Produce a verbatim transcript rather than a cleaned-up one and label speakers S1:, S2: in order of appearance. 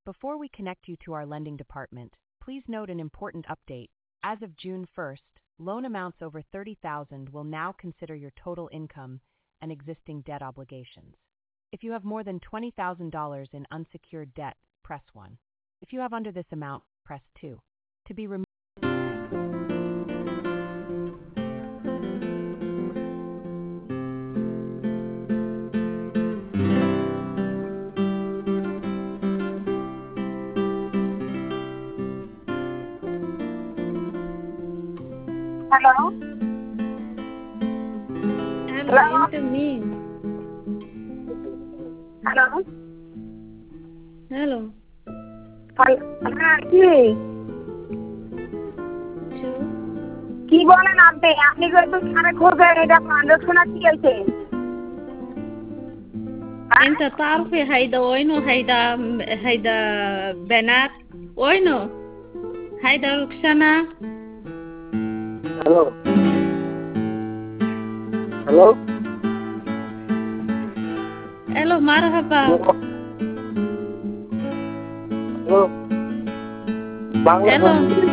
S1: Before we connect you to our lending department, please note an important update. As of June first, loan amounts over thirty thousand dollars will now consider your total income and existing debt obligations. If you have more than twenty thousand dollars in unsecured debt, press one. If you have under this amount, press two. To be removed.
S2: Hello?
S3: Hello,
S2: Hello?
S3: into me.
S2: Hello?
S3: Hello.
S2: হ্যাঁ কি
S3: Two.
S2: কি বলেন আপনি আপনি যে একটু সারে খোঁজেন এটা পান্ডব শোনা কি হয়েছে
S3: انت تعرفي هيدا وينو هيدا هيدا بنات وينو هيدا روكسانا.
S4: Hello hello
S3: الو مرحبا.
S4: Hello Bangla
S3: Hello.
S4: ভাষী